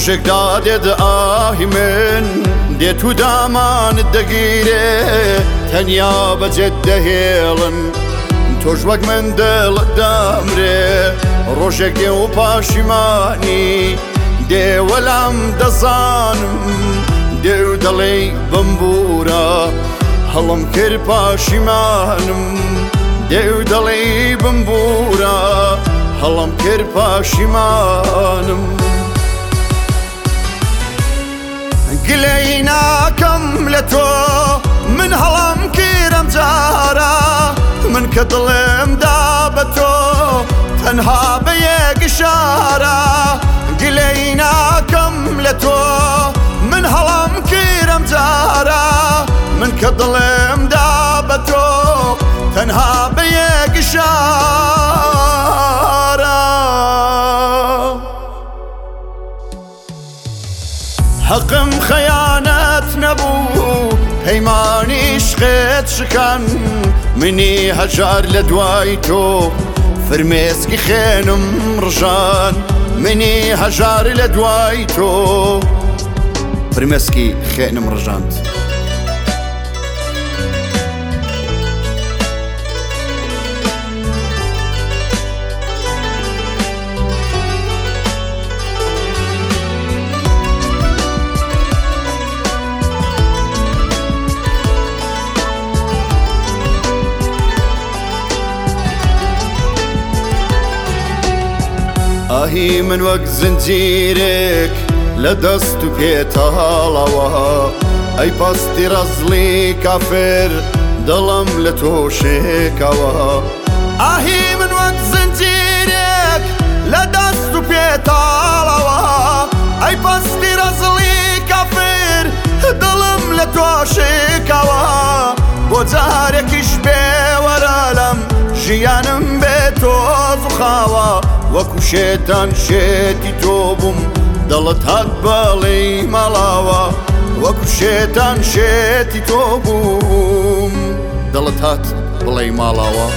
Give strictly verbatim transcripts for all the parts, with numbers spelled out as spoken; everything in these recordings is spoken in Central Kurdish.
ڕۆژێکدا دێدە ئاهی من دێت و دامانت دەگیرێ تەنیا بەجێت دەهێڵن تۆش وەک من دڵت دەمرێ ڕۆژێک دێ و پاشیمانی دێ وەلام دەزانم دێ و دەڵێ بمبورە هەڵم کرد پاشیمانم دێ و دەڵێ بمبورە هەڵم کرد پاشیمانم گلەی ناکەم لە تۆ من هەڵم کردم جارە من کە دڵێمدا بە تۆ تەنها بە یەک ئیشارە گلەی ناکەم لە تۆ من هەڵم کردم جارە من کە دڵێمدا بە تۆ تەنها بە یەک ئیشارە حەقم خەیانەت نەبوو پەیمانی عشقت شکان منی هەژار لە دوای تۆ فرمێسکی خوێنم ڕژان منی هەژار لە دوای تۆ فرمێسکی خوێنم ڕژاند ئاهی من وەک زنجیرێک لە دەست و پێتاڵەوە ئەی پەستی ڕەزڵی کافر دڵم لە تۆ شێکەوە ئاهی من وەک زنجیرێک لە دەست و پێتاڵەوە ئەی پەستی ڕەزڵی کافر دڵم لە تۆ شێکەوە بۆ جارێکیش بێوەرە لەم ژیانم بێ تۆز و خاوە وەکو شێتان شێتی تۆ بووم دڵت هات بەڵێی مەڵاوە وەکو شێتان شێتی تۆ بووم دڵت هات بڵێی ماڵاوە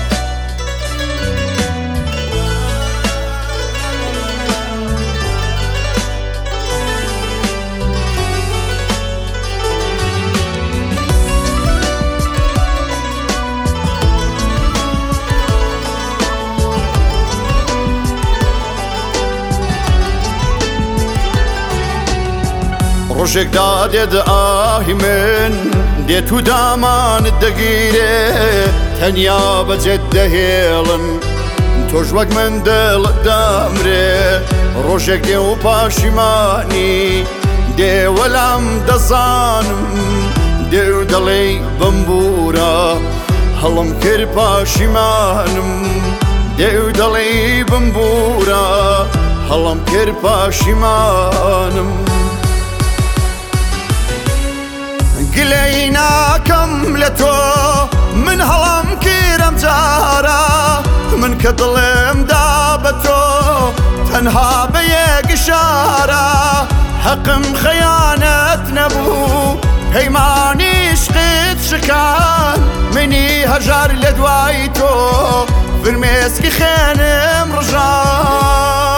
ڕۆژێکدا دێدە ئاهی من دێت و دامانت دەگیرێ تەنیا بەجێت دەهێڵن تۆش وەک من دڵت دەمرێ ڕۆژێک دێ و پاشیمانی دێ وەلام دەزانم دێ و دەڵێ بمبورە هەڵم کرد پاشیمانم دێ و دەڵێ بمبورە هەڵم کرد پاشیمانم گلەی ناکەم لە تۆ من هەڵم کردم جارە من کە دڵێمدا بە تۆ تەنها بە یەک ئیشارە حەقم خەیانەت نەبوو پەیمانی عشقت شکان منی هەژار لە دوای تۆ فرمێسکی خوێنم ڕژان